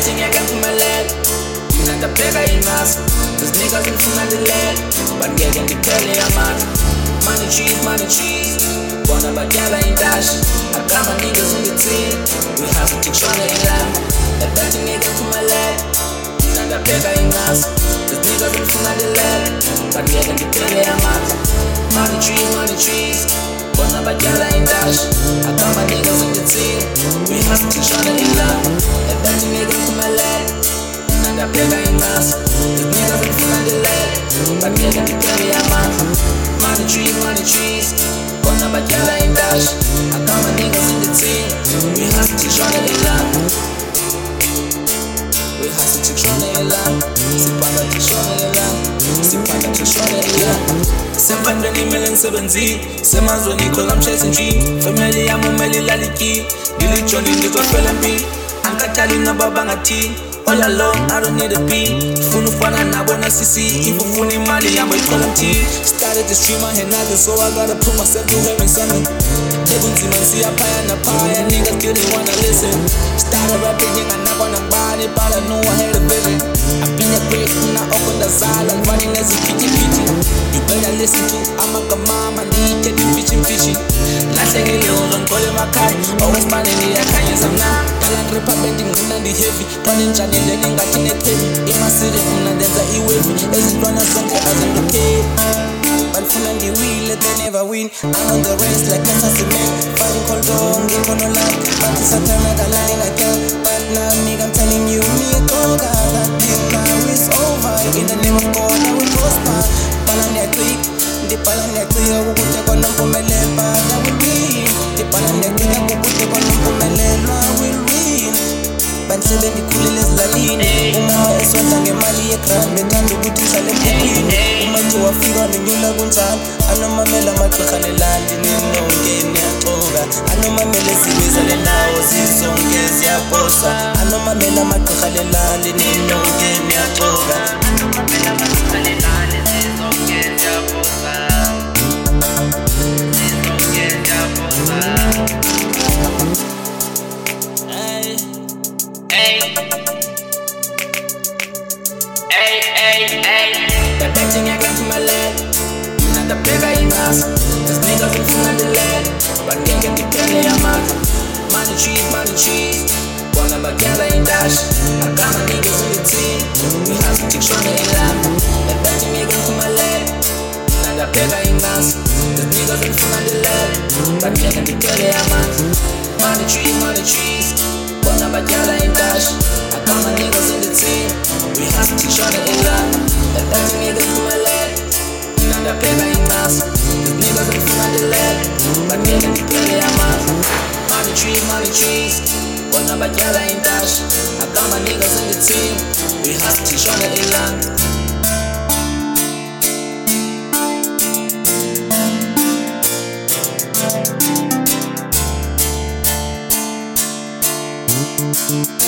betting ngeke ngiphumelele mina ngabheka ingazi those niggas ngifuna delele but ngeke ngiphele amandla money cheese bona batyala indashi agama niggas in between we have to tshona elami betting ngeke ngiphumelele mina ngabheka ingazi those niggas ngifuna delele but ngeke ngiphele amandla money trees bona batyala indashi agama niggas in between we have to tshona elami betting ngeke ngiphumelele ngabheka ingazi those niggas ngifuna delele but ngeke ngiphele amandla money trees bona batyala indashi agama niggas in the team we hustle to tshona elami we hustle to tshona elami sipanda to tshona elami semfandweni imele ngisebenzile semazweni cause I'm chasing dream family yami umele ilaliki ngilijohni ngizofela empini angikhathali nabo bangathini all alone, I don't need a beat. Funu fana na bona sisi, if ufuni mali yamba ikola mti. Started to stream, I had nothing, so I gotta put myself to having something. Ebunzima nsiya phaya na phaya, niggas didn't wanna listen. Started rapping, nigga na bona body, but I know I had a vision. I've been a break, na okonda zala, running as a kitty. You better listen to Amakamama, need get you fishing. Last thing you know, don't call him a kai. Always manning the akanyas, I'm not. Kalan repabenting, the heavy, running Nendeni ngati nethebi emasiri mna ndenza iwebi ezintwana zonke azindokhebi banifuna ngiwile they never win I'm on the race like Kesa Cement fighting cold on ngikhono lami but sometimes I lie like hell but now nigga I'm telling you me koga that thing now is over in the name of God I will prosper bala niyaqika ndibhala niyaqika ukuthi kona mpumelelo but I will win ndibhala niyaqika ukuthi kona mpumelelo I will win Bansebe ngikhulele ezilalini umama esondla ngemali yegrant bethanda ukuthi ihlale emphini uma nje wafika nginyula kunjalo anomamela amagqirha lelandi ninonke niyaxoka anomamela ezibizale nawo zizonke ziyaphosa anomamela amagqirha lelandi ninonke niyaxoka anomamela amagqirha lelandi zizonke ziyaphosa zizonke ziyaphosa They're betting ngeke ngiphumelele mina ngabheka ingazi those niggas ngifuna delele but ngeke ngiphele amandla money cheese bona batyala indashi agama niggas in the team we hustle to tshona elami they're betting ngeke ngiphumelele mina ngabheka ingazi those niggas ngifuna delele but ngeke ngiphele amandla money trees bona batyala indashi agama niggas in the team we hustle to tshona elami betting ngeke ngiphumelele mina ngabheka ingazi those niggas ngifuna delele but ngeke ngiphele amandla money trees bona batyala indashi agama niggas in the team we hustle to tshona elami